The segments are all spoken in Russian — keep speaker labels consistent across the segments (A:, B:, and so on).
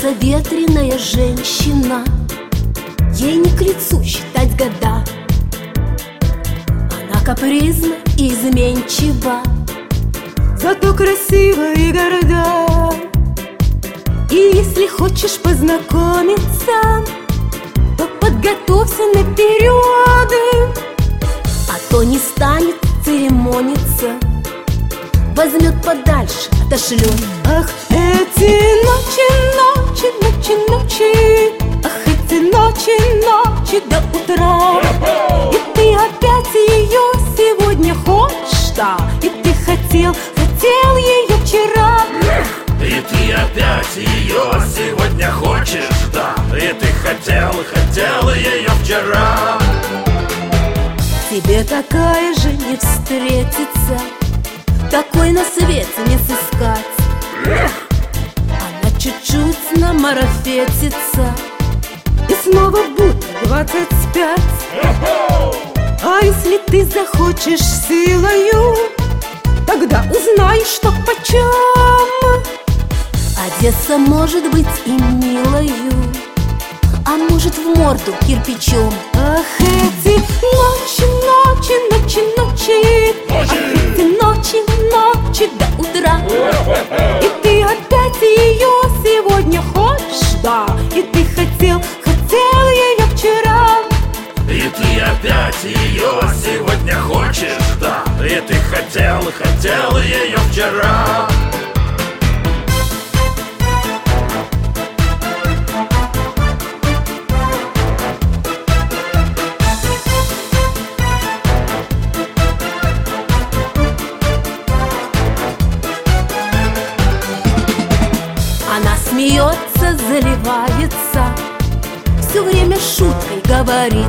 A: Одесса ветреная женщина, ей не к лицу считать года. Она капризна и изменчива, зато красива и горда. И если хочешь познакомиться, то подготовься наперед, а то не станет церемониться, возьмет подальше, отошлет. Ах, эти ночи, ночи, ночи, ночи, ах, эти ночи, ночи до утра. И ты опять ее сегодня хочешь, да, и ты хотел ее вчера.
B: И ты опять ее сегодня хочешь, да, и ты хотел ее вчера.
A: Тебе такая же не встретится, такой на свете не сыскать. Она чуть-чуть намарафетится, и снова будет 25. А если ты захочешь силою, тогда узнаешь, что почем. Одесса может быть и милою, а может в морду кирпичом. Ах, эти ночи, ночи, ночи, ночи, ах, эти ночи, ночи до утра. И ты опять ее сегодня хочешь, да, и ты хотел ее вчера.
B: И ты опять ее сегодня хочешь, да, и ты хотел ее вчера.
A: Она смеется, заливается, все время шуткой говорит.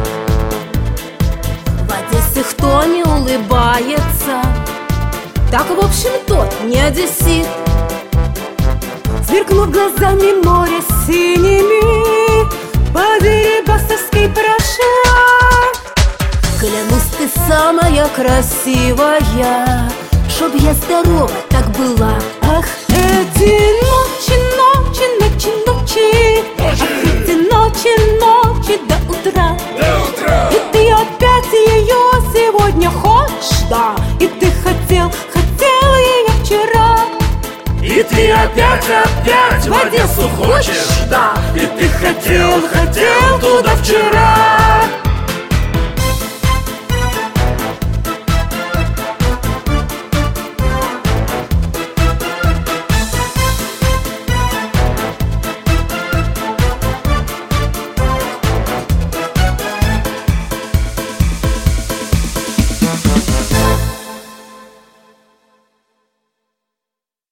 A: В Одессе кто не улыбается, так в общем тот не одессит. Сверкнув глазами море синими, по Дерибасовской прошла. Клянусь, ты самая красивая, чтоб я здорова так была. Ах, эти ночи, ночи, ночи, ночи, ах, эти ночи, ночи до утра. И ты опять ее сегодня хочешь, да, и ты хотел ее вчера.
B: И ты опять в Одессу хочешь, да, и ты хотел туда вчера.